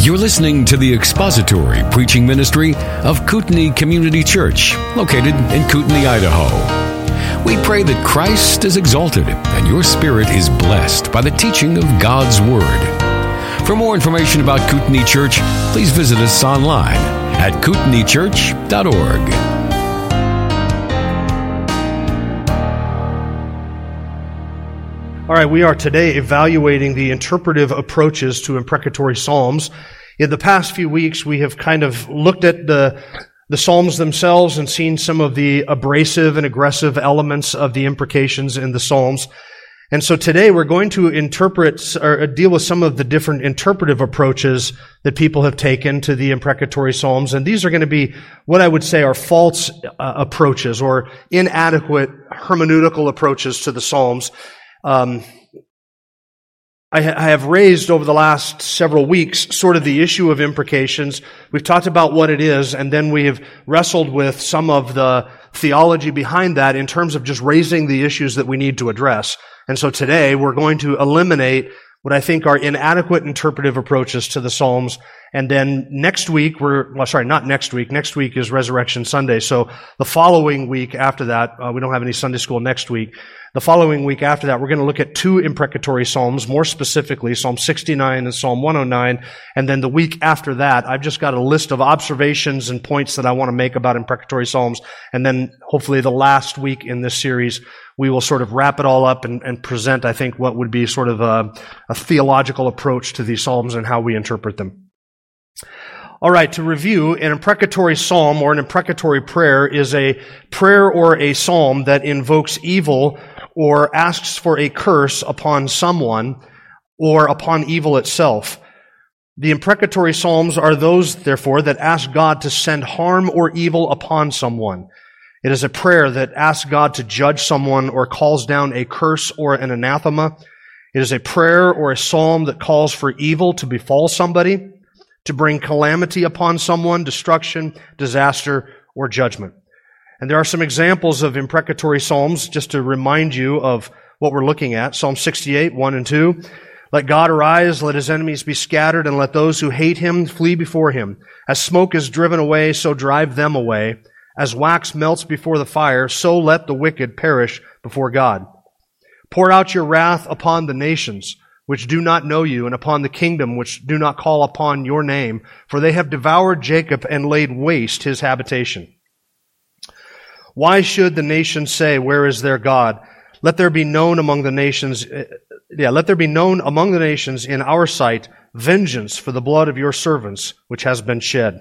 You're listening to the expository preaching ministry of Kootenai Community Church, located in Kootenai, Idaho. We pray that Christ is exalted and your spirit is blessed by the teaching of God's Word. For more information about Kootenai Church, please visit us online at kootenaichurch.org. All right, we are today evaluating the interpretive approaches to imprecatory psalms. In the past few weeks, we have kind of looked at the psalms themselves and seen some of the abrasive and aggressive elements of the imprecations in the psalms. And so today we're going to interpret or deal with some of the different interpretive approaches that people have taken to the imprecatory psalms. And these are going to be what I would say are false approaches or inadequate hermeneutical approaches to the psalms. I have raised over the last several weeks sort of the issue of imprecations. We've talked about what it is, and then we have wrestled with some of the theology behind that in terms of just raising the issues that we need to address. And so today we're going to eliminate what I think are inadequate interpretive approaches to the Psalms. And then next week, next week is Resurrection Sunday. So the following week after that, we don't have any Sunday school next week. The following week after that, we're going to look at two imprecatory psalms, more specifically Psalm 69 and Psalm 109. And then the week after that, I've just got a list of observations and points that I want to make about imprecatory psalms. And then hopefully the last week in this series, we will sort of wrap it all up and present, I think, what would be sort of a theological approach to these psalms and how we interpret them. All right, to review, an imprecatory psalm or an imprecatory prayer is a prayer or a psalm that invokes evil or asks for a curse upon someone or upon evil itself. The imprecatory psalms are those, therefore, that ask God to send harm or evil upon someone. It is a prayer that asks God to judge someone or calls down a curse or an anathema. It is a prayer or a psalm that calls for evil to befall somebody, to bring calamity upon someone, destruction, disaster, or judgment. And there are some examples of imprecatory psalms, just to remind you of what we're looking at. Psalm 68, 1 and 2. Let God arise, let his enemies be scattered, and let those who hate him flee before him. As smoke is driven away, so drive them away. As wax melts before the fire, so let the wicked perish before God. Pour out your wrath upon the nations which do not know you, and upon the kingdom which do not call upon your name, for they have devoured Jacob and laid waste his habitation. Why should the nations say, where is their God? Let there be known among the nations, let there be known among the nations in our sight vengeance for the blood of your servants, which has been shed.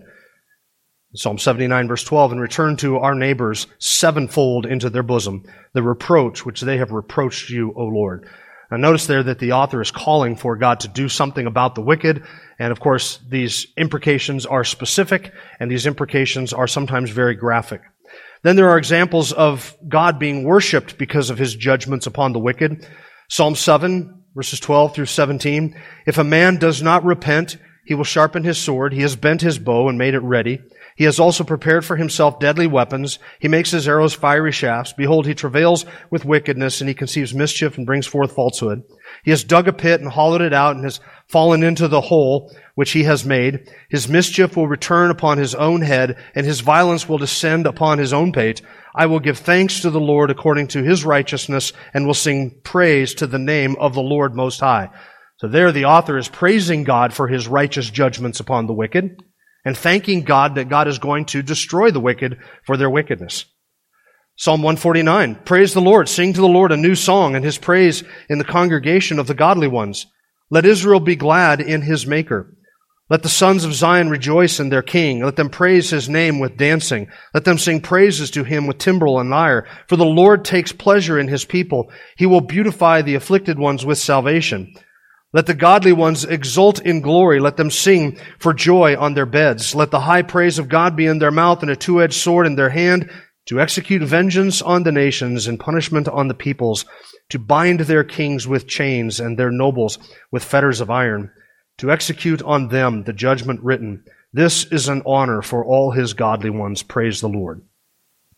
Psalm 79, verse 12, and return to our neighbors sevenfold into their bosom the reproach which they have reproached you, O Lord. Now notice there that the author is calling for God to do something about the wicked, and of course these imprecations are specific, and these imprecations are sometimes very graphic. Then there are examples of God being worshipped because of his judgments upon the wicked. Psalm 7, verses 12 through 17, if a man does not repent, he will sharpen his sword, he has bent his bow and made it ready. He has also prepared for himself deadly weapons. He makes his arrows fiery shafts. Behold, he travails with wickedness, and he conceives mischief and brings forth falsehood. He has dug a pit and hollowed it out and has fallen into the hole which he has made. His mischief will return upon his own head, and his violence will descend upon his own pate. I will give thanks to the Lord according to his righteousness, and will sing praise to the name of the Lord Most High. So there the author is praising God for his righteous judgments upon the wicked, and thanking God that God is going to destroy the wicked for their wickedness. Psalm 149, praise the Lord, sing to the Lord a new song, and his praise in the congregation of the godly ones. Let Israel be glad in his Maker. Let the sons of Zion rejoice in their King. Let them praise his name with dancing. Let them sing praises to him with timbrel and lyre. For the Lord takes pleasure in his people. He will beautify the afflicted ones with salvation. Let the godly ones exult in glory. Let them sing for joy on their beds. Let the high praise of God be in their mouth and a two-edged sword in their hand, to execute vengeance on the nations and punishment on the peoples, to bind their kings with chains and their nobles with fetters of iron, to execute on them the judgment written. This is an honor for all his godly ones. Praise the Lord.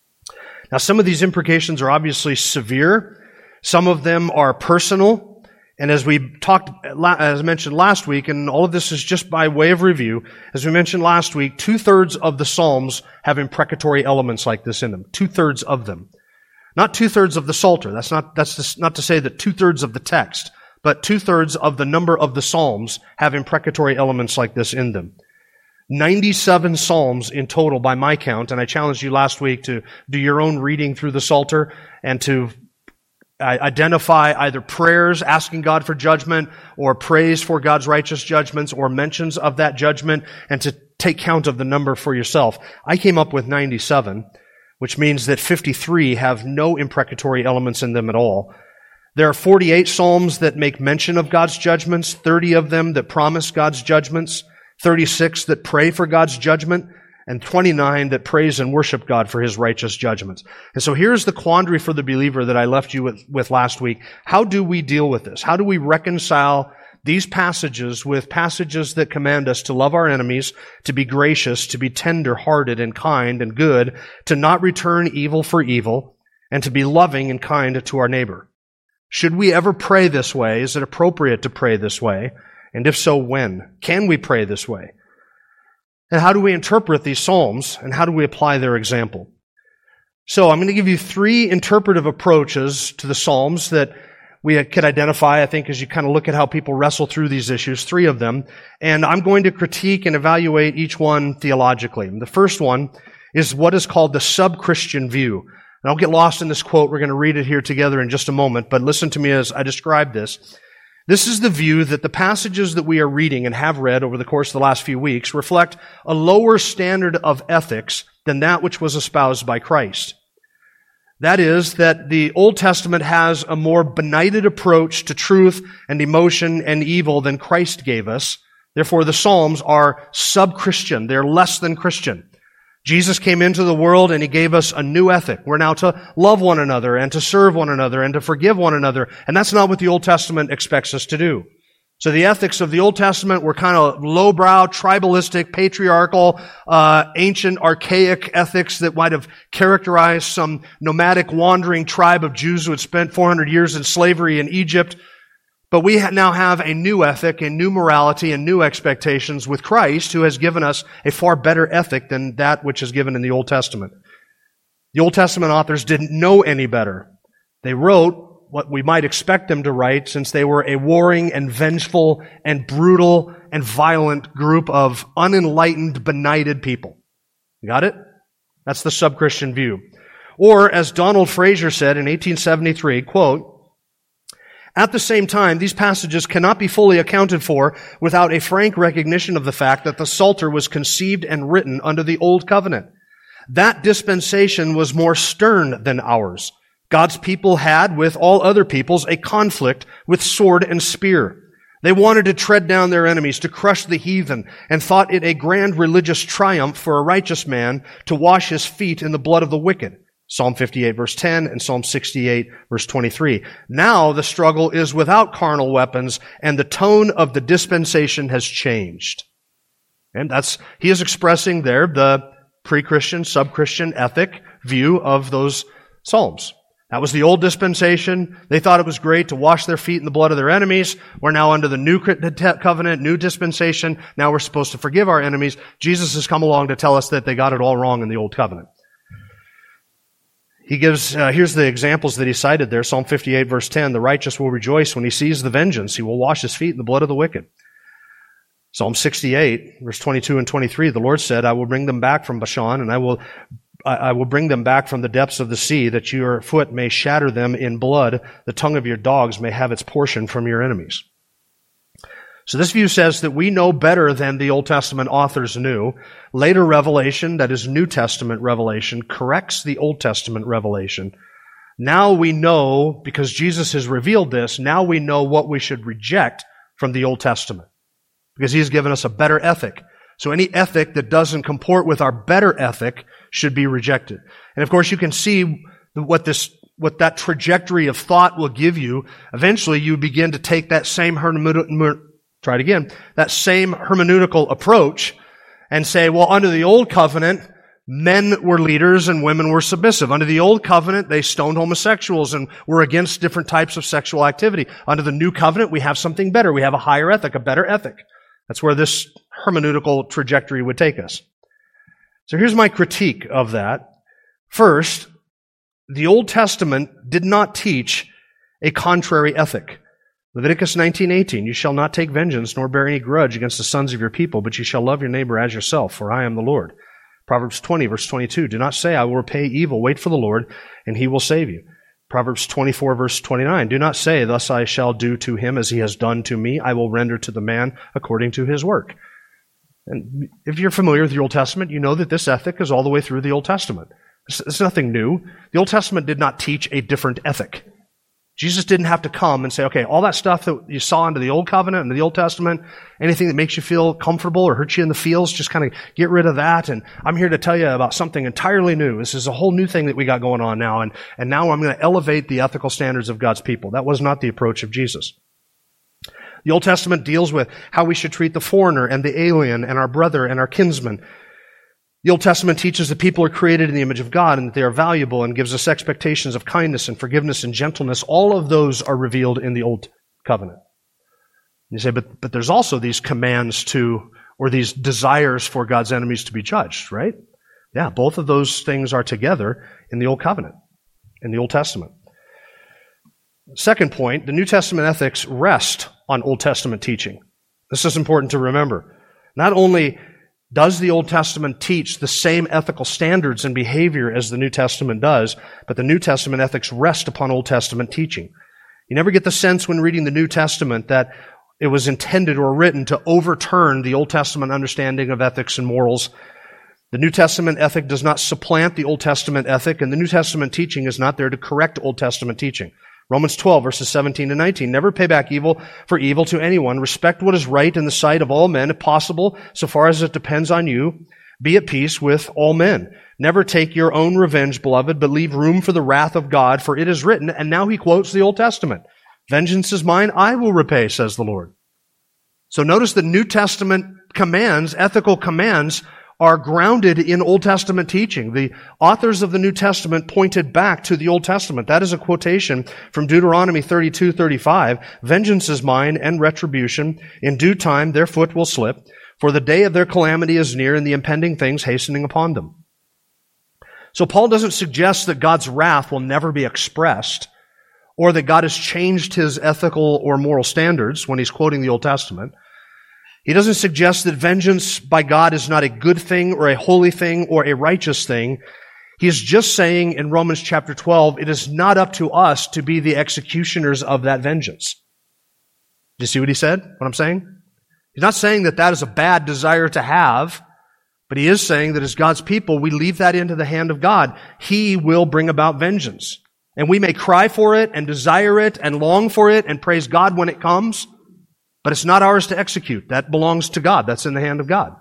Now, some of these imprecations are obviously severe. Some of them are personal. And as I mentioned last week, and all of this is just by way of review, as we mentioned last week, 2/3 of the Psalms have imprecatory elements like this in them. 2/3 of them. Not 2/3 of the Psalter. That's not to say that 2/3 of the text, but 2/3 of the number of the Psalms have imprecatory elements like this in them. 97 Psalms in total by my count, and I challenged you last week to do your own reading through the Psalter and to identify either prayers asking God for judgment or praise for God's righteous judgments or mentions of that judgment, and to take count of the number for yourself. I came up with 97, which means that 53 have no imprecatory elements in them at all. There are 48 Psalms that make mention of God's judgments, 30 of them that promise God's judgments, 36 that pray for God's judgment, and 29 that praise and worship God for His righteous judgments. And so here's the quandary for the believer that I left you with last week. How do we deal with this? How do we reconcile these passages with passages that command us to love our enemies, to be gracious, to be tender-hearted and kind and good, to not return evil for evil, and to be loving and kind to our neighbor? Should we ever pray this way? Is it appropriate to pray this way? And if so, when? Can we pray this way? And how do we interpret these Psalms, and how do we apply their example? So I'm going to give you 3 interpretive approaches to the Psalms that we could identify, I think, as you kind of look at how people wrestle through these issues, 3 of them. And I'm going to critique and evaluate each one theologically. And the first one is what is called the sub-Christian view. And don't get lost in this quote. We're going to read it here together in just a moment, but listen to me as I describe this. This is the view that the passages that we are reading and have read over the course of the last few weeks reflect a lower standard of ethics than that which was espoused by Christ. That is, that the Old Testament has a more benighted approach to truth and emotion and evil than Christ gave us. Therefore, the Psalms are sub-Christian. They're less than Christian. Jesus came into the world and He gave us a new ethic. We're now to love one another and to serve one another and to forgive one another. And that's not what the Old Testament expects us to do. So the ethics of the Old Testament were kind of lowbrow, tribalistic, patriarchal, ancient, archaic ethics that might have characterized some nomadic wandering tribe of Jews who had spent 400 years in slavery in Egypt. But we now have a new ethic, a new morality, and new expectations with Christ, who has given us a far better ethic than that which is given in the Old Testament. The Old Testament authors didn't know any better. They wrote what we might expect them to write, since they were a warring and vengeful and brutal and violent group of unenlightened, benighted people. You got it? That's the sub-Christian view. Or, as Donald Fraser said in 1873, quote, "At the same time, these passages cannot be fully accounted for without a frank recognition of the fact that the Psalter was conceived and written under the Old Covenant. That dispensation was more stern than ours. God's people had, with all other peoples, a conflict with sword and spear. They wanted to tread down their enemies, to crush the heathen, and thought it a grand religious triumph for a righteous man to wash his feet in the blood of the wicked." Psalm 58 verse 10 and Psalm 68 verse 23. Now the struggle is without carnal weapons, and the tone of the dispensation has changed. And he is expressing there the pre-Christian, sub-Christian ethic view of those Psalms. That was the old dispensation. They thought it was great to wash their feet in the blood of their enemies. We're now under the new covenant, new dispensation. Now we're supposed to forgive our enemies. Jesus has come along to tell us that they got it all wrong in the old covenant. He gives, here's the examples that he cited there. Psalm 58 verse 10, "The righteous will rejoice when he sees the vengeance. He will wash his feet in the blood of the wicked." Psalm 68 verse 22 and 23, "The Lord said, I will bring them back from Bashan, and I will bring them back from the depths of the sea, that your foot may shatter them in blood. The tongue of your dogs may have its portion from your enemies." So this view says that we know better than the Old Testament authors knew. Later revelation, that is New Testament revelation, corrects the Old Testament revelation. Now we know, because Jesus has revealed this, now we know what we should reject from the Old Testament, because He has given us a better ethic. So any ethic that doesn't comport with our better ethic should be rejected. And of course you can see what that trajectory of thought will give you. Eventually you begin to take that same that same hermeneutical approach and say, well, under the Old Covenant, men were leaders and women were submissive. Under the old covenant, they stoned homosexuals and were against different types of sexual activity. Under the new covenant, we have something better. We have a higher ethic, a better ethic. That's where this hermeneutical trajectory would take us. So here's my critique of that. First, the Old Testament did not teach a contrary ethic. Leviticus 19:18, you shall not take vengeance nor bear any grudge against the sons of your people, but you shall love your neighbor as yourself, for I am the Lord. Proverbs 20, verse 22, do not say, I will repay evil. Wait for the Lord, and he will save you. Proverbs 24, verse 29, do not say, thus I shall do to him as he has done to me. I will render to the man according to his work. And if you're familiar with the Old Testament, you know that this ethic is all the way through the Old Testament. It's nothing new. The Old Testament did not teach a different ethic. Jesus didn't have to come and say, okay, all that stuff that you saw under the Old Covenant and the Old Testament, anything that makes you feel comfortable or hurts you in the feels, just kind of get rid of that. And I'm here to tell you about something entirely new. This is a whole new thing that we got going on now. And now I'm going to elevate the ethical standards of God's people. That was not the approach of Jesus. The Old Testament deals with how we should treat the foreigner and the alien and our brother and our kinsman. The Old Testament teaches that people are created in the image of God and that they are valuable and gives us expectations of kindness and forgiveness and gentleness. All of those are revealed in the Old Covenant. You say, but there's also these commands to, or these desires for God's enemies to be judged, right? Yeah, both of those things are together in the Old Covenant, in the Old Testament. Second point, the New Testament ethics rest on Old Testament teaching. This is important to remember. Not only does the Old Testament teach the same ethical standards and behavior as the New Testament does, but the New Testament ethics rest upon Old Testament teaching. You never get the sense when reading the New Testament that it was intended or written to overturn the Old Testament understanding of ethics and morals. The New Testament ethic does not supplant the Old Testament ethic, and the New Testament teaching is not there to correct Old Testament teaching. Romans 12, verses 17 to 19. Never pay back evil for evil to anyone. Respect what is right in the sight of all men, if possible, so far as it depends on you. Be at peace with all men. Never take your own revenge, beloved, but leave room for the wrath of God, for it is written, and now he quotes the Old Testament. Vengeance is mine, I will repay, says the Lord. So notice the New Testament commands, ethical commands, are grounded in Old Testament teaching. The authors of the New Testament pointed back to the Old Testament. That is a quotation from Deuteronomy 32:35. Vengeance is mine and retribution. In due time their foot will slip, for the day of their calamity is near and the impending things hastening upon them. So Paul doesn't suggest that God's wrath will never be expressed or that God has changed his ethical or moral standards when he's quoting the Old Testament. He doesn't suggest that vengeance by God is not a good thing or a holy thing or a righteous thing. He is just saying in Romans chapter 12, it is not up to us to be the executioners of that vengeance. Do you see what he said? What I'm saying? He's not saying that that is a bad desire to have, but he is saying that as God's people, we leave that into the hand of God. He will bring about vengeance. And we may cry for it and desire it and long for it and praise God when it comes, but it's not ours to execute. That belongs to God. That's in the hand of God.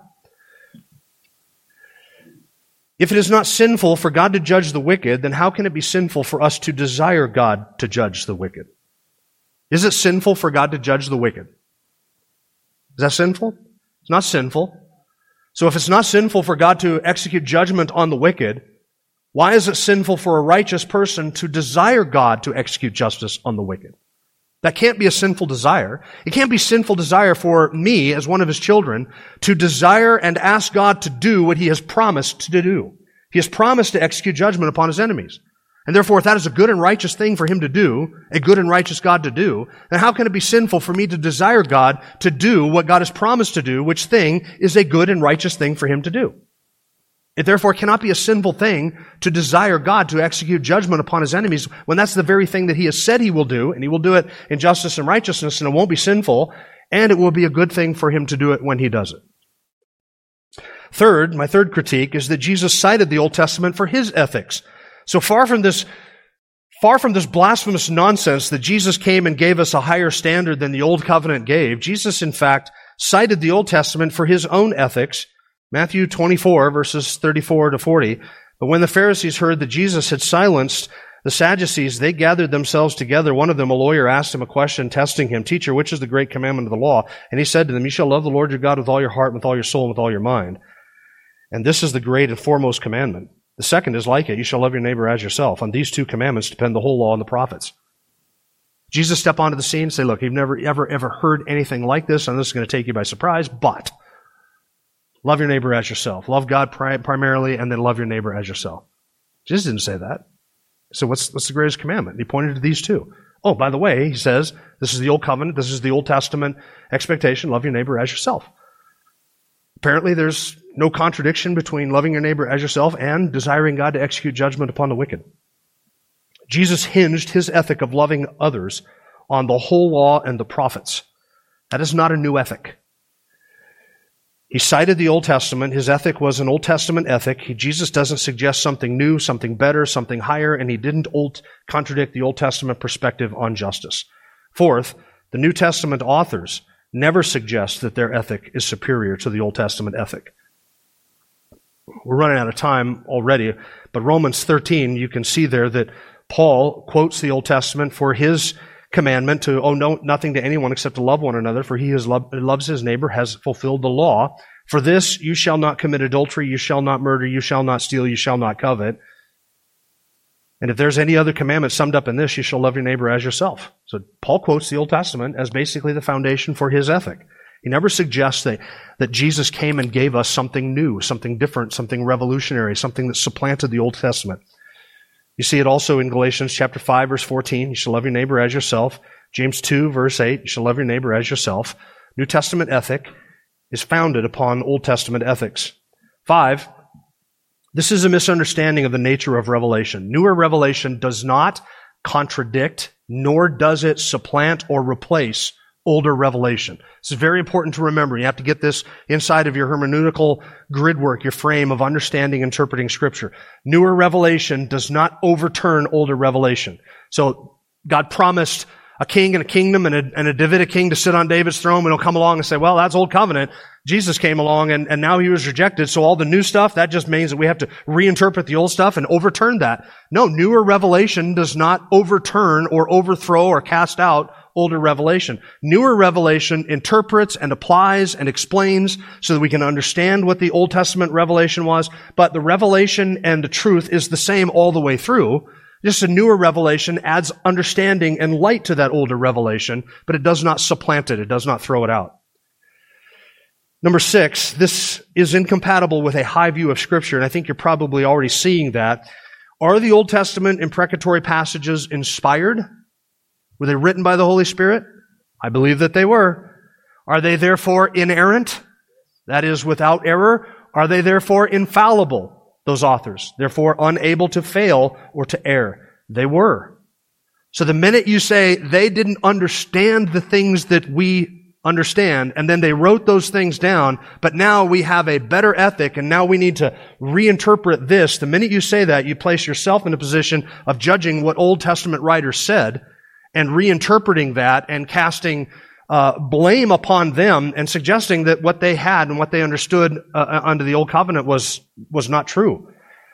If it is not sinful for God to judge the wicked, then how can it be sinful for us to desire God to judge the wicked? Is it sinful for God to judge the wicked? Is that sinful? It's not sinful. So if it's not sinful for God to execute judgment on the wicked, why is it sinful for a righteous person to desire God to execute justice on the wicked? That can't be a sinful desire. It can't be sinful desire for me as one of his children to desire and ask God to do what he has promised to do. He has promised to execute judgment upon his enemies. And therefore, if that is a good and righteous thing for him to do, a good and righteous God to do, then how can it be sinful for me to desire God to do what God has promised to do, which thing is a good and righteous thing for him to do? It therefore cannot be a sinful thing to desire God to execute judgment upon his enemies when that's the very thing that he has said he will do, and he will do it in justice and righteousness, and it won't be sinful, and it will be a good thing for him to do it when he does it. Third, my third critique is that Jesus cited the Old Testament for his ethics. So far from this blasphemous nonsense that Jesus came and gave us a higher standard than the Old Covenant gave, Jesus in fact cited the Old Testament for his own ethics. Matthew 24, verses 34 to 40. But when the Pharisees heard that Jesus had silenced the Sadducees, they gathered themselves together. One of them, a lawyer, asked him a question, testing him, Teacher, which is the great commandment of the law? And he said to them, You shall love the Lord your God with all your heart, with all your soul, and with all your mind. And this is the great and foremost commandment. The second is like it. You shall love your neighbor as yourself. On these two commandments depend the whole law and the prophets. Jesus stepped onto the scene and say, look, you've never, ever heard anything like this, and this is going to take you by surprise, but love your neighbor as yourself. Love God primarily, and then love your neighbor as yourself. Jesus didn't say that. So what's the greatest commandment? He pointed to these two. Oh, by the way, he says, this is the Old Covenant, this is the Old Testament expectation, love your neighbor as yourself. Apparently, there's no contradiction between loving your neighbor as yourself and desiring God to execute judgment upon the wicked. Jesus hinged his ethic of loving others on the whole law and the prophets. That is not a new ethic. He cited the Old Testament. His ethic was an Old Testament ethic. Jesus doesn't suggest something new, something better, something higher, and he didn't contradict the Old Testament perspective on justice. Fourth, the New Testament authors never suggest that their ethic is superior to the Old Testament ethic. We're running out of time already, but Romans 13, you can see there that Paul quotes the Old Testament for his commandment to owe nothing to anyone except to love one another, for he who loves his neighbor has fulfilled the law. For this, you shall not commit adultery, you shall not murder, you shall not steal, you shall not covet. And if there's any other commandment summed up in this, you shall love your neighbor as yourself. So Paul quotes the Old Testament as basically the foundation for his ethic. He never suggests that Jesus came and gave us something new, something different, something revolutionary, something that supplanted the Old Testament. You see it also in Galatians chapter 5, verse 14. You shall love your neighbor as yourself. James 2, verse 8. You shall love your neighbor as yourself. New Testament ethic is founded upon Old Testament ethics. 5, this is a misunderstanding of the nature of revelation. Newer revelation does not contradict, nor does it supplant or replace older revelation. This is very important to remember. You have to get this inside of your hermeneutical gridwork, your frame of understanding, interpreting Scripture. Newer revelation does not overturn older revelation. So God promised a king and a kingdom and a Davidic king to sit on David's throne, and he'll come along and say, well, that's Old Covenant. Jesus came along and now he was rejected, so all the new stuff, that just means that we have to reinterpret the old stuff and overturn that. No, newer revelation does not overturn or overthrow or cast out older revelation. Newer revelation interprets and applies and explains so that we can understand what the Old Testament revelation was, but the revelation and the truth is the same all the way through. Just a newer revelation adds understanding and light to that older revelation, but it does not supplant it. It does not throw it out. Number 6, this is incompatible with a high view of Scripture, and I think you're probably already seeing that. Are the Old Testament imprecatory passages inspired? Were they written by the Holy Spirit? I believe that they were. Are they therefore inerrant? That is, without error. Are they therefore infallible, those authors? Therefore unable to fail or to err? They were. So the minute you say they didn't understand the things that we understand, and then they wrote those things down, but now we have a better ethic, and now we need to reinterpret this, the minute you say that, you place yourself in a position of judging what Old Testament writers said, and reinterpreting that and casting blame upon them and suggesting that what they had and what they understood under the Old Covenant was not true.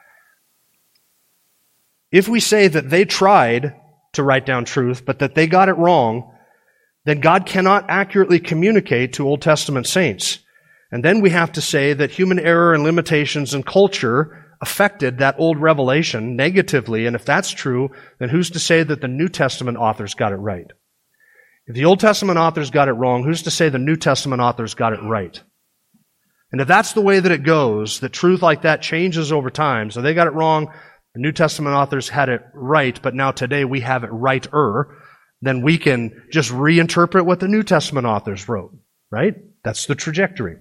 If we say that they tried to write down truth, but that they got it wrong, then God cannot accurately communicate to Old Testament saints. And then we have to say that human error and limitations and culture affected that old revelation negatively, and if that's true, then who's to say that the New Testament authors got it right? If the Old Testament authors got it wrong, who's to say the New Testament authors got it right? And if that's the way that it goes, that truth like that changes over time, so they got it wrong, the New Testament authors had it right, but now today we have it righter, then we can just reinterpret what the New Testament authors wrote, right? That's the trajectory.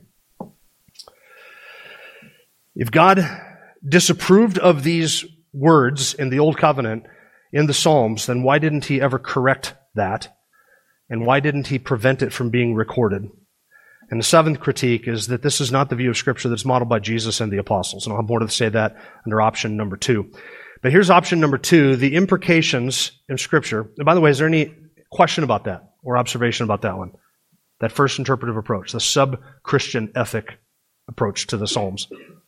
If God disapproved of these words in the Old Covenant, in the Psalms, then why didn't he ever correct that? And why didn't he prevent it from being recorded? And the seventh critique is that this is not the view of Scripture that's modeled by Jesus and the apostles. And I'll have more to say that under option number 2. But here's option number 2, the imprecations in Scripture. And by the way, is there any question about that or observation about that one? That first interpretive approach, the sub-Christian ethic approach to the Psalms.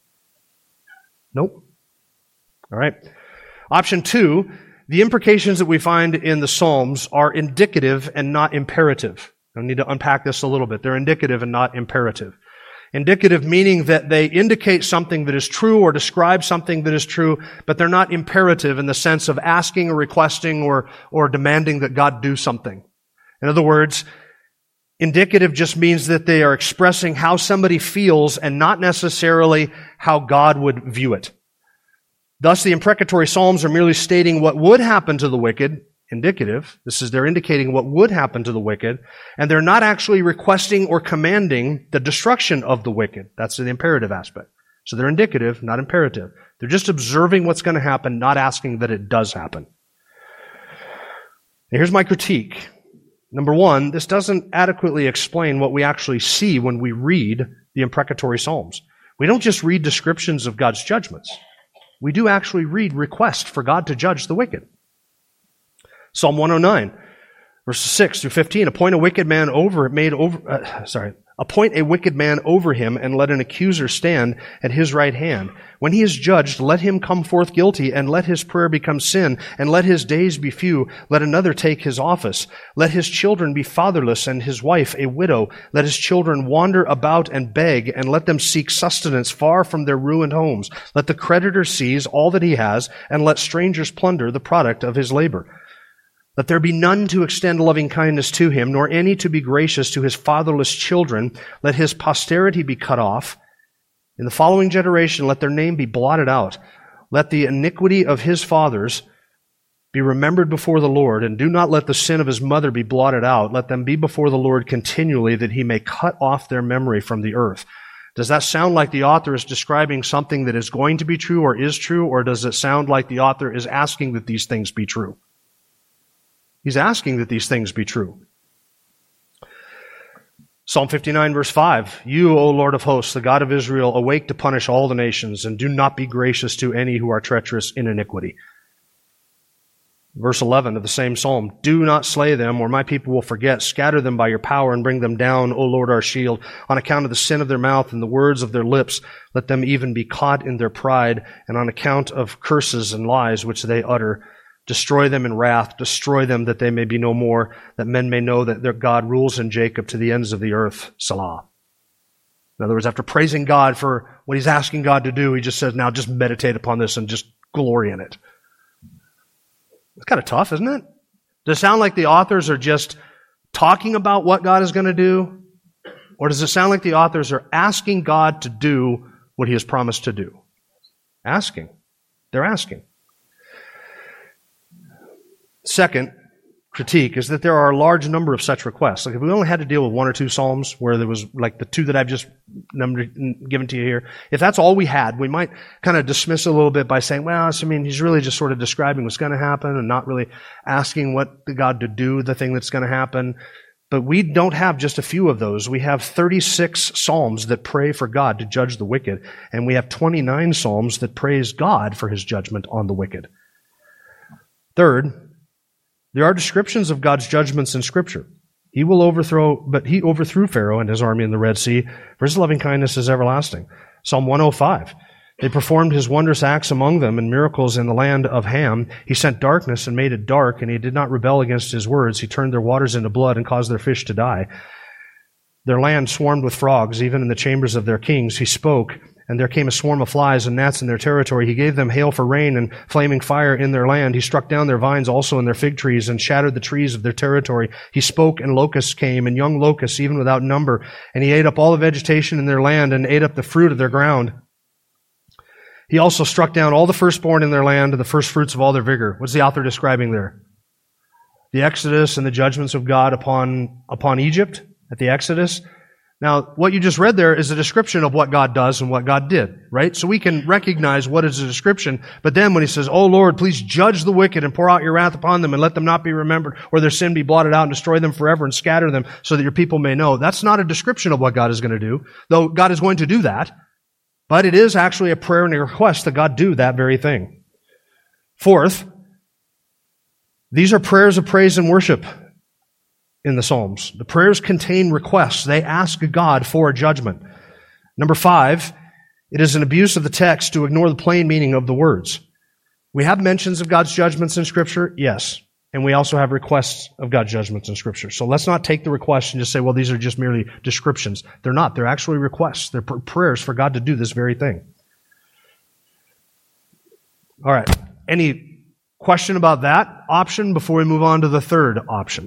Nope. All right. Option 2, the imprecations that we find in the Psalms are indicative and not imperative. I need to unpack this a little bit. They're indicative and not imperative. Indicative meaning that they indicate something that is true or describe something that is true, but they're not imperative in the sense of asking or requesting or demanding that God do something. In other words, indicative just means that they are expressing how somebody feels and not necessarily how God would view it. Thus, the imprecatory psalms are merely stating what would happen to the wicked. Indicative. This is they're indicating what would happen to the wicked, and they're not actually requesting or commanding the destruction of the wicked. That's the imperative aspect. So they're indicative, not imperative. They're just observing what's going to happen, not asking that it does happen. Now, here's my critique. Number one, this doesn't adequately explain what we actually see when we read the imprecatory psalms. We don't just read descriptions of God's judgments. We do actually read requests for God to judge the wicked. Psalm 109, verses 6 through 15. Appoint a wicked man over him, and let an accuser stand at his right hand. When he is judged, let him come forth guilty, and let his prayer become sin, and let his days be few. Let another take his office. Let his children be fatherless, and his wife a widow. Let his children wander about and beg, and let them seek sustenance far from their ruined homes. Let the creditor seize all that he has, and let strangers plunder the product of his labor. Let there be none to extend loving kindness to him, nor any to be gracious to his fatherless children. Let his posterity be cut off. In the following generation, let their name be blotted out. Let the iniquity of his fathers be remembered before the Lord, and do not let the sin of his mother be blotted out. Let them be before the Lord continually, that he may cut off their memory from the earth. Does that sound like the author is describing something that is going to be true or is true, or does it sound like the author is asking that these things be true? He's asking that these things be true. Psalm 59, verse 5. You, O Lord of hosts, the God of Israel, awake to punish all the nations, and do not be gracious to any who are treacherous in iniquity. Verse 11 of the same psalm. Do not slay them, or my people will forget. Scatter them by your power and bring them down, O Lord our shield. On account of the sin of their mouth and the words of their lips, let them even be caught in their pride, and on account of curses and lies which they utter. Destroy them in wrath, destroy them that they may be no more, that men may know that their God rules in Jacob to the ends of the earth. Salah. In other words, after praising God for what he's asking God to do, he just says, now just meditate upon this and just glory in it. It's kind of tough, isn't it? Does it sound like the authors are just talking about what God is going to do? Or does it sound like the authors are asking God to do what he has promised to do? Asking. They're asking. Second critique is that there are a large number of such requests. Like if we only had to deal with one or two psalms where there was like the two that I've just given to you here, if that's all we had, we might kind of dismiss it a little bit by saying, well, I mean, he's really just sort of describing what's going to happen and not really asking what the God to do, the thing that's going to happen. But we don't have just a few of those. We have 36 psalms that pray for God to judge the wicked, and we have 29 psalms that praise God for his judgment on the wicked. Third, there are descriptions of God's judgments in Scripture. He overthrew Pharaoh and his army in the Red Sea, for his loving kindness is everlasting. Psalm 105. They performed his wondrous acts among them and miracles in the land of Ham. He sent darkness and made it dark, and he did not rebel against his words. He turned their waters into blood and caused their fish to die. Their land swarmed with frogs, even in the chambers of their kings. He spoke, and there came a swarm of flies and gnats in their territory. He gave them hail for rain and flaming fire in their land. He struck down their vines also in their fig trees and shattered the trees of their territory. He spoke, and locusts came, and young locusts even without number. And he ate up all the vegetation in their land and ate up the fruit of their ground. He also struck down all the firstborn in their land and the firstfruits of all their vigor. What's the author describing there? The Exodus and the judgments of God upon Egypt at the Exodus. Now, what you just read there is a description of what God does and what God did, right? So we can recognize what is a description, but then when he says, "Oh Lord, please judge the wicked and pour out your wrath upon them and let them not be remembered, or their sin be blotted out and destroy them forever and scatter them so that your people may know," that's not a description of what God is going to do, though God is going to do that, but it is actually a prayer and a request that God do that very thing. Fourth, these are prayers of praise and worship. In the Psalms, the prayers contain requests. They ask God for a judgment. Number 5, it is an abuse of the text to ignore the plain meaning of the words. We have mentions of God's judgments in Scripture, yes. And we also have requests of God's judgments in Scripture. So let's not take the requests and just say, well, these are just merely descriptions. They're not. They're actually requests. They're prayers for God to do this very thing. All right. Any question about that option before we move on to the third option?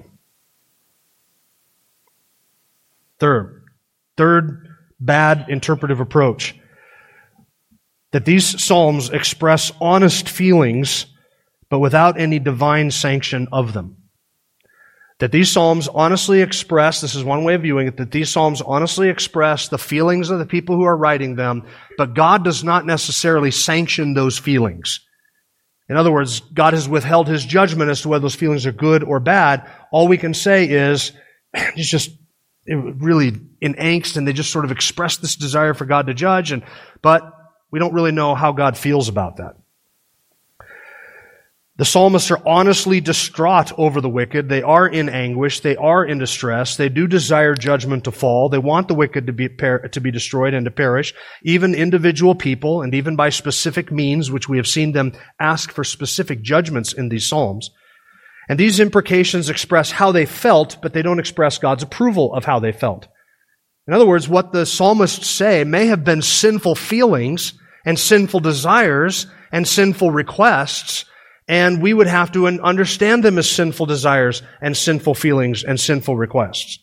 Third bad interpretive approach. That these psalms express honest feelings, but without any divine sanction of them. That these psalms honestly express, this is one way of viewing it, that these psalms honestly express the feelings of the people who are writing them, but God does not necessarily sanction those feelings. In other words, God has withheld His judgment as to whether those feelings are good or bad. All we can say is, it's just really in angst, and they just sort of express this desire for God to judge, but we don't really know how God feels about that. The psalmists are honestly distraught over the wicked. They are in anguish. They are in distress. They do desire judgment to fall. They want the wicked to be destroyed and to perish, even individual people, and even by specific means, which we have seen them ask for specific judgments in these psalms. And these imprecations express how they felt, but they don't express God's approval of how they felt. In other words, what the psalmists say may have been sinful feelings and sinful desires and sinful requests, and we would have to understand them as sinful desires and sinful feelings and sinful requests.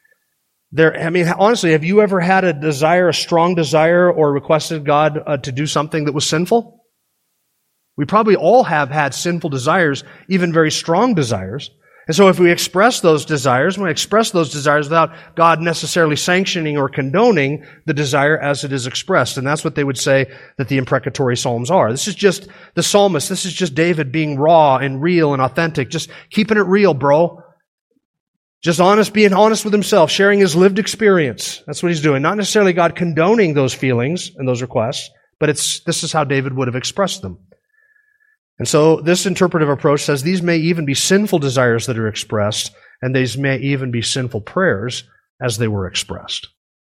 Honestly, have you ever had a strong desire, or requested God to do something that was sinful? We probably all have had sinful desires, even very strong desires. And so if we express those desires, without God necessarily sanctioning or condoning the desire as it is expressed. And that's what they would say that the imprecatory psalms are. This is just the psalmist. This is just David being raw and real and authentic. Just keeping it real, bro. Just being honest with himself, sharing his lived experience. That's what he's doing. Not necessarily God condoning those feelings and those requests, but this is how David would have expressed them. And so this interpretive approach says these may even be sinful desires that are expressed, and these may even be sinful prayers as they were expressed.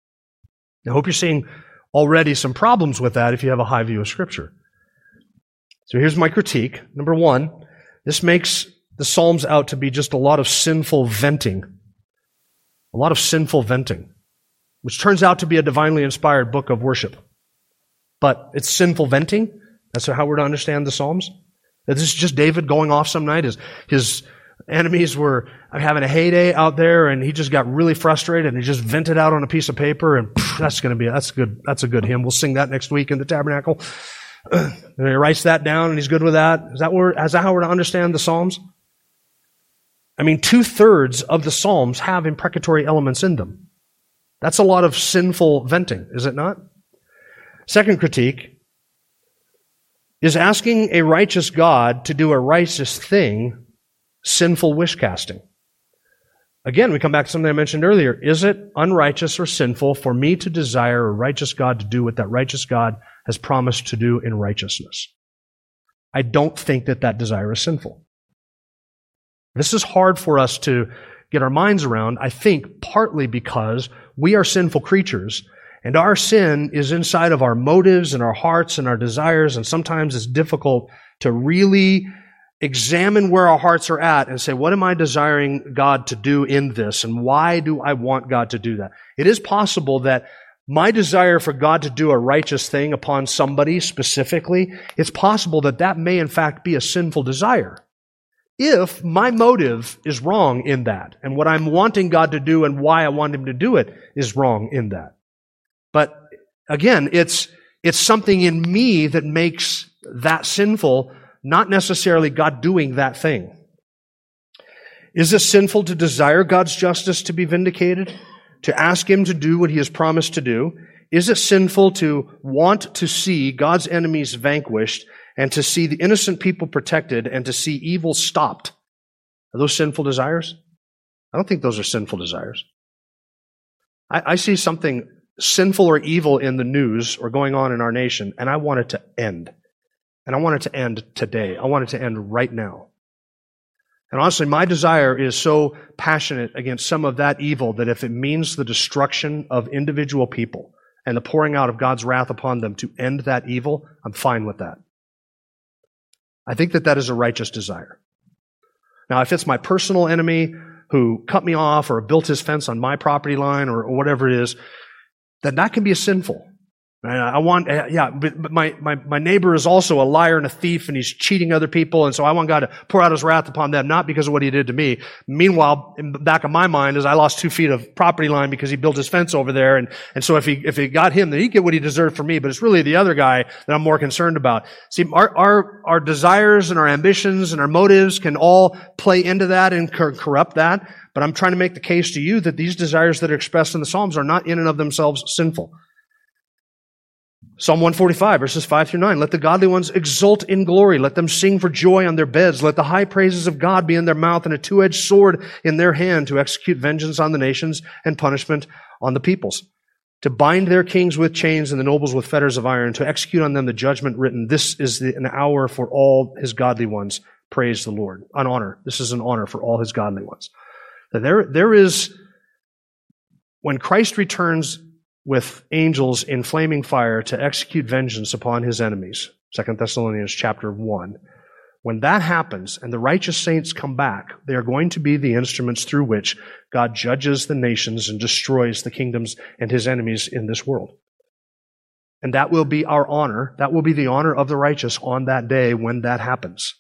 I hope you're seeing already some problems with that if you have a high view of Scripture. So here's my critique. Number one, this makes the Psalms out to be just a lot of sinful venting. A lot of sinful venting, which turns out to be a divinely inspired book of worship. But it's sinful venting. That's how we're to understand the Psalms. This is just David going off some night. His enemies were having a heyday out there, and he just got really frustrated, and he just vented out on a piece of paper, and that's a good hymn. We'll sing that next week in the tabernacle. And he writes that down, and he's good with that. Is that how we're to understand the Psalms? 2/3 of the Psalms have imprecatory elements in them. That's a lot of sinful venting, is it not? Second critique is asking a righteous God to do a righteous thing sinful wish casting. Again, we come back to something I mentioned earlier. Is it unrighteous or sinful for me to desire a righteous God to do what that righteous God has promised to do in righteousness? I don't think that desire is sinful. This is hard for us to get our minds around, I think partly because we are sinful creatures, and our sin is inside of our motives and our hearts and our desires, and sometimes it's difficult to really examine where our hearts are at and say, what am I desiring God to do in this, and why do I want God to do that? It is possible that my desire for God to do a righteous thing upon somebody specifically, it's possible that may in fact be a sinful desire. If my motive is wrong in that, and what I'm wanting God to do and why I want Him to do it is wrong in that. But again, it's something in me that makes that sinful, not necessarily God doing that thing. Is it sinful to desire God's justice to be vindicated? To ask Him to do what He has promised to do? Is it sinful to want to see God's enemies vanquished and to see the innocent people protected and to see evil stopped? Are those sinful desires? I don't think those are sinful desires. I see something sinful or evil in the news or going on in our nation, and I want it to end. And I want it to end today. I want it to end right now. And honestly, my desire is so passionate against some of that evil that if it means the destruction of individual people and the pouring out of God's wrath upon them to end that evil, I'm fine with that. I think that is a righteous desire. Now, if it's my personal enemy who cut me off or built his fence on my property line or whatever it is, then that can be sinful. But my neighbor is also a liar and a thief, and he's cheating other people, and so I want God to pour out his wrath upon them, not because of what he did to me. Meanwhile, in the back of my mind is I lost 2 feet of property line because he built his fence over there, and so if he got him, then he'd get what he deserved from me, but it's really the other guy that I'm more concerned about. See, our desires and our ambitions and our motives can all play into that and corrupt that, but I'm trying to make the case to you that these desires that are expressed in the Psalms are not in and of themselves sinful. Psalm 145, verses 5 through 9. Let the godly ones exult in glory. Let them sing for joy on their beds. Let the high praises of God be in their mouth and a two-edged sword in their hand to execute vengeance on the nations and punishment on the peoples. To bind their kings with chains and the nobles with fetters of iron. To execute on them the judgment written. This is an hour for all his godly ones. Praise the Lord. An honor. This is an honor for all his godly ones. There is, when Christ returns with angels in flaming fire to execute vengeance upon his enemies. 2 Thessalonians chapter 1. When that happens and the righteous saints come back, they are going to be the instruments through which God judges the nations and destroys the kingdoms and his enemies in this world. And that will be our honor. That will be the honor of the righteous on that day when that happens.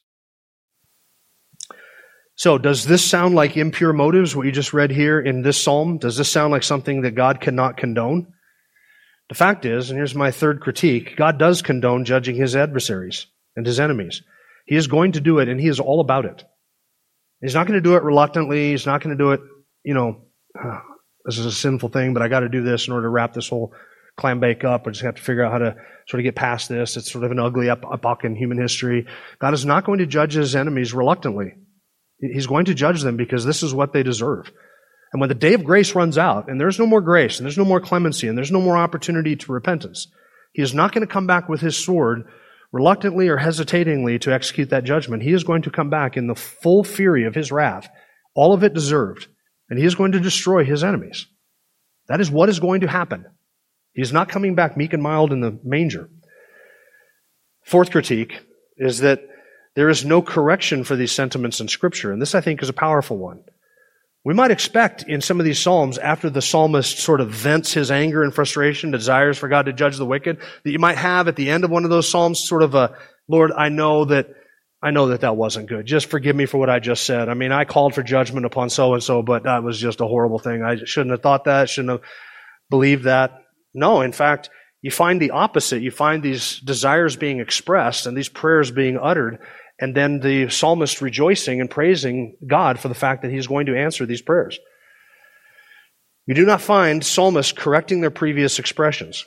So, does this sound like impure motives, what you just read here in this psalm? Does this sound like something that God cannot condone? The fact is, and here's my third critique, God does condone judging his adversaries and his enemies. He is going to do it, and he is all about it. He's not going to do it reluctantly. He's not going to do it, this is a sinful thing, but I got to do this in order to wrap this whole clam bake up. I just have to figure out how to sort of get past this. It's sort of an ugly epoch in human history. God is not going to judge his enemies reluctantly. He's going to judge them because this is what they deserve. And when the day of grace runs out, and there's no more grace, and there's no more clemency, and there's no more opportunity to repentance, he is not going to come back with his sword reluctantly or hesitatingly to execute that judgment. He is going to come back in the full fury of his wrath, all of it deserved, and he is going to destroy his enemies. That is what is going to happen. He is not coming back meek and mild in the manger. Fourth critique is that there is no correction for these sentiments in Scripture, and this, I think, is a powerful one. We might expect in some of these Psalms, after the psalmist sort of vents his anger and frustration, desires for God to judge the wicked, that you might have at the end of one of those Psalms sort of a, Lord, I know that wasn't good. Just forgive me for what I just said. I mean, I called for judgment upon so-and-so, but that was just a horrible thing. I shouldn't have thought that, shouldn't have believed that. No, in fact, you find the opposite. You find these desires being expressed and these prayers being uttered, and then the psalmist rejoicing and praising God for the fact that he's going to answer these prayers. You do not find psalmists correcting their previous expressions.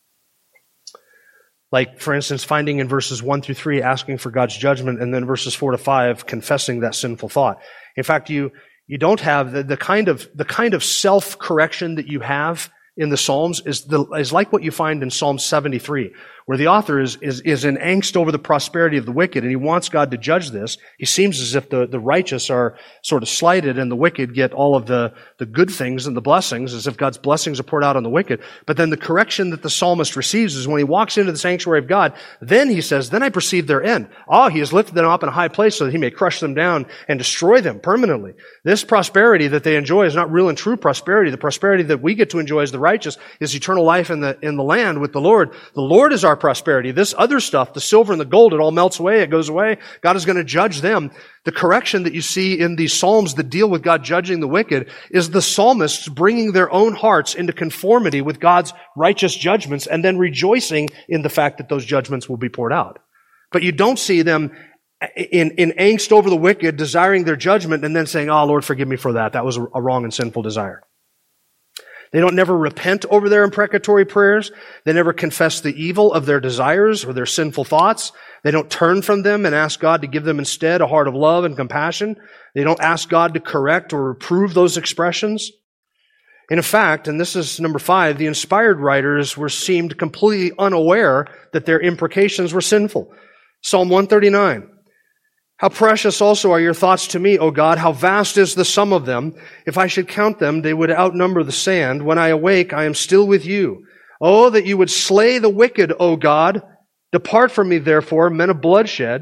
Like, for instance, finding in verses 1 through 3 asking for God's judgment, and then verses 4 to 5 confessing that sinful thought. In fact, you don't have the kind of self-correction that you have in the Psalms is like what you find in Psalm 73, where the author is in angst over the prosperity of the wicked, and he wants God to judge this. He seems as if the righteous are sort of slighted and the wicked get all of the good things and the blessings, as if God's blessings are poured out on the wicked. But then the correction that the psalmist receives is when he walks into the sanctuary of God, then he says, then I perceive their end. He has lifted them up in a high place so that he may crush them down and destroy them permanently. This prosperity that they enjoy is not real and true prosperity. The prosperity that we get to enjoy as the righteous is eternal life in the land with the Lord. The Lord is our prosperity. This other stuff, the silver and the gold, it all melts away, it goes away. God is going to judge them. The correction that you see in these Psalms that deal with God judging the wicked is the psalmists bringing their own hearts into conformity with God's righteous judgments and then rejoicing in the fact that those judgments will be poured out. But you don't see them in angst over the wicked, desiring their judgment and then saying, Lord, forgive me for that. That was a wrong and sinful desire. They don't never repent over their imprecatory prayers. They never confess the evil of their desires or their sinful thoughts. They don't turn from them and ask God to give them instead a heart of love and compassion. They don't ask God to correct or reprove those expressions. In fact, and this is number 5, the inspired writers seemed completely unaware that their imprecations were sinful. Psalm 139. How precious also are your thoughts to me, O God. How vast is the sum of them. If I should count them, they would outnumber the sand. When I awake, I am still with you. Oh, that you would slay the wicked, O God. Depart from me, therefore, men of bloodshed.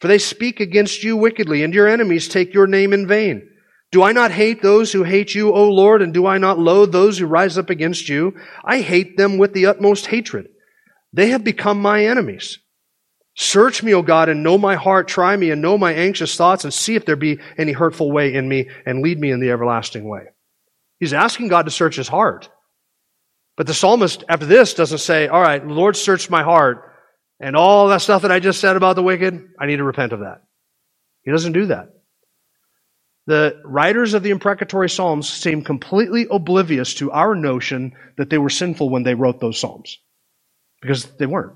For they speak against you wickedly, and your enemies take your name in vain. Do I not hate those who hate you, O Lord, and do I not loathe those who rise up against you? I hate them with the utmost hatred. They have become my enemies. Search me, O God, and know my heart. Try me and know my anxious thoughts, and see if there be any hurtful way in me, and lead me in the everlasting way. He's asking God to search his heart. But the psalmist, after this, doesn't say, all right, Lord, search my heart, and all that stuff that I just said about the wicked, I need to repent of that. He doesn't do that. The writers of the imprecatory Psalms seem completely oblivious to our notion that they were sinful when they wrote those Psalms. Because they weren't.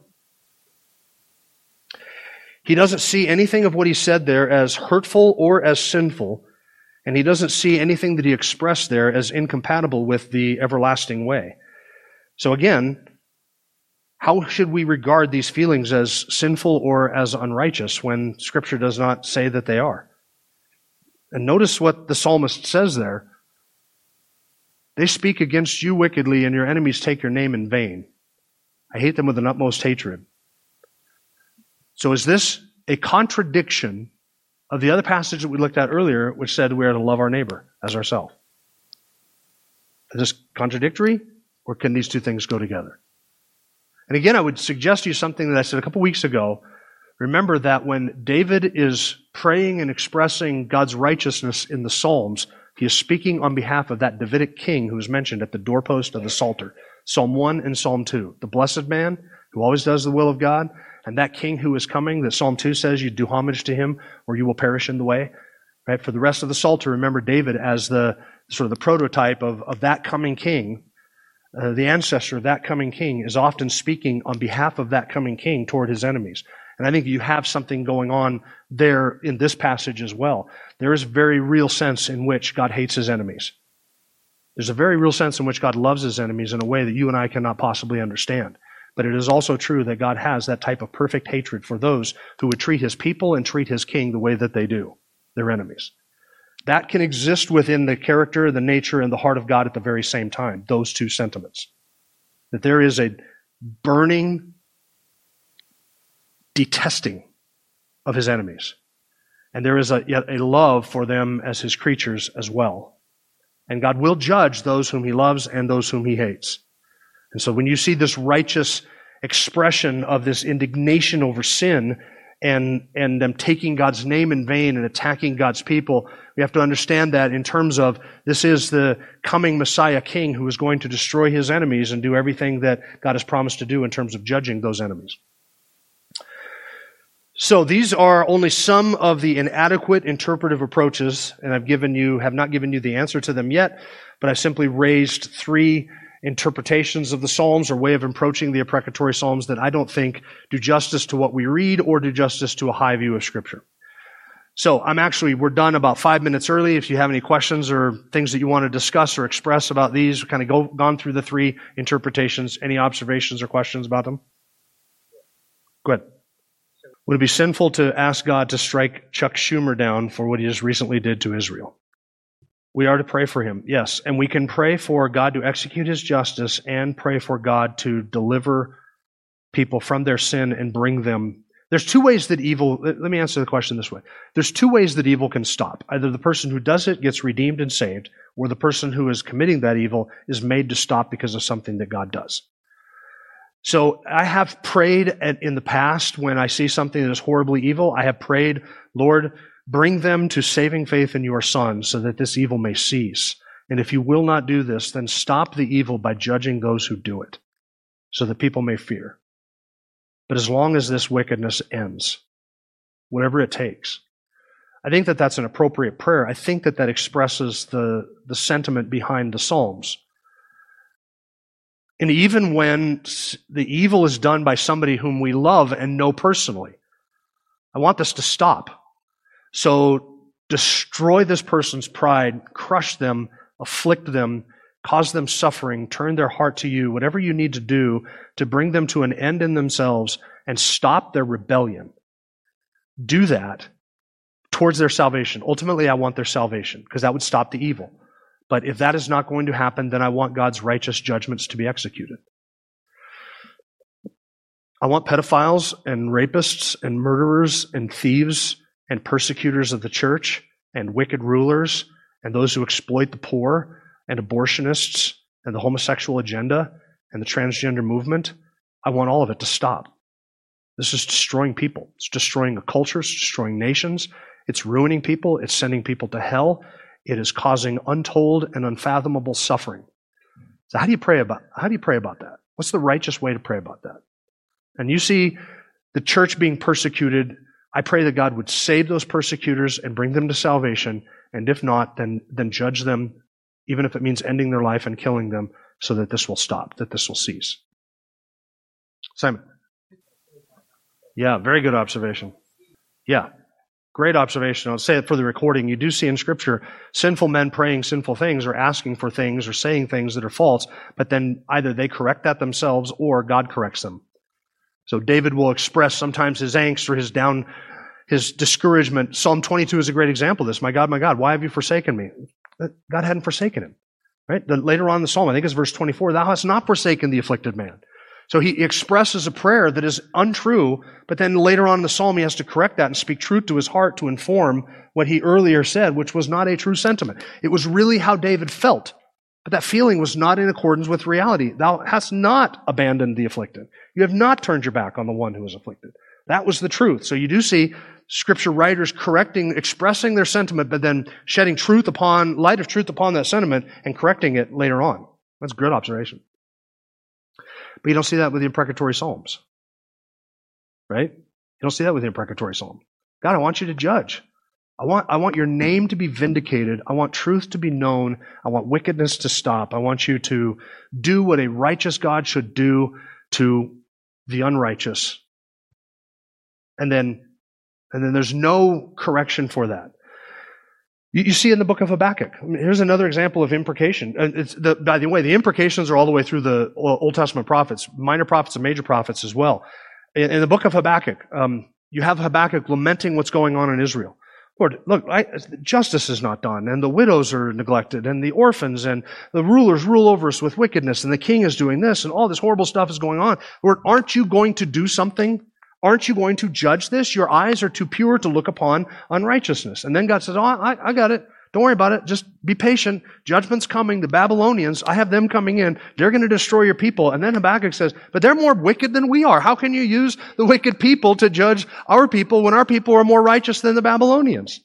He doesn't see anything of what he said there as hurtful or as sinful, and he doesn't see anything that he expressed there as incompatible with the everlasting way. So again, how should we regard these feelings as sinful or as unrighteous when Scripture does not say that they are? And notice what the psalmist says there. They speak against you wickedly, and your enemies take your name in vain. I hate them with an utmost hatred. So is this a contradiction of the other passage that we looked at earlier, which said we are to love our neighbor as ourselves? Is this contradictory, or can these two things go together? And again, I would suggest to you something that I said a couple weeks ago. Remember that when David is praying and expressing God's righteousness in the Psalms, he is speaking on behalf of that Davidic king who is mentioned at the doorpost of the Psalter. Psalm 1 and Psalm 2. The blessed man who always does the will of God, and that king who is coming, that Psalm 2 says you do homage to him or you will perish in the way. Right? For the rest of the Psalter, remember David as the sort of the prototype of that coming king. The ancestor of that coming king is often speaking on behalf of that coming king toward his enemies. And I think you have something going on there in this passage as well. There is a very real sense in which God hates his enemies. There's a very real sense in which God loves his enemies in a way that you and I cannot possibly understand. But it is also true that God has that type of perfect hatred for those who would treat his people and treat his king the way that they do, their enemies. That can exist within the character, the nature, and the heart of God at the very same time, those two sentiments. That there is a burning detesting of his enemies. And there is yet a love for them as his creatures as well. And God will judge those whom he loves and those whom he hates. And so when you see this righteous expression of this indignation over sin and them taking God's name in vain and attacking God's people, we have to understand that in terms of this is the coming Messiah King who is going to destroy his enemies and do everything that God has promised to do in terms of judging those enemies. So these are only some of the inadequate interpretive approaches, and have not given you the answer to them yet, but I've simply raised three interpretations of the Psalms or way of approaching the imprecatory Psalms that I don't think do justice to what we read or do justice to a high view of Scripture. So we're done about 5 minutes early. If you have any questions or things that you want to discuss or express about these, we've kind of gone through the three interpretations. Any observations or questions about them? Go ahead. Would it be sinful to ask God to strike Chuck Schumer down for what he just recently did to Israel? We are to pray for him, yes. And we can pray for God to execute his justice and pray for God to deliver people from their sin and bring them. There's two ways that evil, let me answer the question this way. There's two ways that evil can stop. Either the person who does it gets redeemed and saved, or the person who is committing that evil is made to stop because of something that God does. So I have prayed in the past when I see something that is horribly evil, I have prayed, Lord, bring them to saving faith in your Son so that this evil may cease. And if you will not do this, then stop the evil by judging those who do it so that people may fear. But as long as this wickedness ends, whatever it takes, I think that that's an appropriate prayer. I think that expresses the sentiment behind the Psalms. And even when the evil is done by somebody whom we love and know personally, I want this to stop. So destroy this person's pride, crush them, afflict them, cause them suffering, turn their heart to you, whatever you need to do to bring them to an end in themselves and stop their rebellion. Do that towards their salvation. Ultimately, I want their salvation because that would stop the evil. But if that is not going to happen, then I want God's righteous judgments to be executed. I want pedophiles and rapists and murderers and thieves and persecutors of the church and wicked rulers and those who exploit the poor and abortionists and the homosexual agenda and the transgender movement. I want all of it to stop. This is destroying people. It's destroying a culture. It's destroying nations. It's ruining people. It's sending people to hell. It is causing untold and unfathomable suffering. So how do you pray about that? What's the righteous way to pray about that? And you see the church being persecuted. I pray that God would save those persecutors and bring them to salvation. And if not, then judge them, even if it means ending their life and killing them, so that this will stop, that this will cease. Simon. Yeah, very good observation. Yeah, great observation. I'll say it for the recording. You do see in Scripture sinful men praying sinful things or asking for things or saying things that are false, but then either they correct that themselves or God corrects them. So David will express sometimes his angst or his discouragement. Psalm 22 is a great example of this. My God, why have you forsaken me? God hadn't forsaken him. Right? Later on in the Psalm, I think it's verse 24, thou hast not forsaken the afflicted man. So he expresses a prayer that is untrue, but then later on in the Psalm he has to correct that and speak truth to his heart to inform what he earlier said, which was not a true sentiment. It was really how David felt, but that feeling was not in accordance with reality. Thou hast not abandoned the afflicted. You have not turned your back on the one who is afflicted. That was the truth. So you do see Scripture writers expressing their sentiment, but then shedding light of truth upon that sentiment and correcting it later on. That's a good observation. But you don't see that with the imprecatory Psalms. Right? You don't see that with the imprecatory Psalm. God, I want you to judge. I want your name to be vindicated. I want truth to be known. I want wickedness to stop. I want you to do what a righteous God should do to the unrighteous. And then there's no correction for that. You see in the book of Habakkuk. Here's another example of imprecation. By the way, the imprecations are all the way through the Old Testament prophets, minor prophets and major prophets as well. In the book of Habakkuk, you have Habakkuk lamenting what's going on in Israel. Lord, look, justice is not done, and the widows are neglected, and the orphans and the rulers rule over us with wickedness, and the king is doing this, and all this horrible stuff is going on. Lord, aren't you going to do something? Aren't you going to judge this? Your eyes are too pure to look upon unrighteousness. And then God says, I got it. Don't worry about it. Just be patient. Judgment's coming. The Babylonians, I have them coming in. They're going to destroy your people. And then Habakkuk says, but they're more wicked than we are. How can you use the wicked people to judge our people when our people are more righteous than the Babylonians?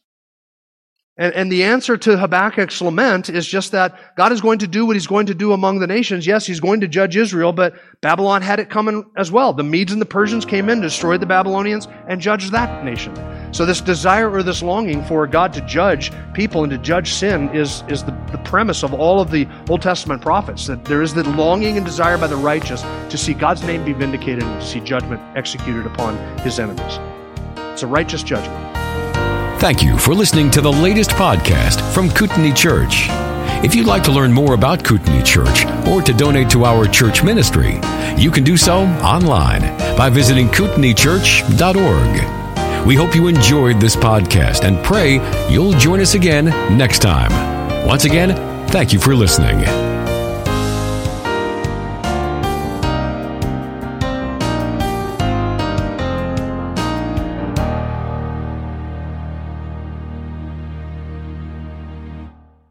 And the answer to Habakkuk's lament is just that God is going to do what He's going to do among the nations. Yes, He's going to judge Israel, but Babylon had it coming as well. The Medes and the Persians came in, destroyed the Babylonians, and judged that nation. So this desire or this longing for God to judge people and to judge sin is the premise of all of the Old Testament prophets, that there is the longing and desire by the righteous to see God's name be vindicated and to see judgment executed upon His enemies. It's a righteous judgment. Thank you for listening to the latest podcast from Kootenai Church. If you'd like to learn more about Kootenai Church or to donate to our church ministry, you can do so online by visiting kootenaichurch.org. We hope you enjoyed this podcast and pray you'll join us again next time. Once again, thank you for listening.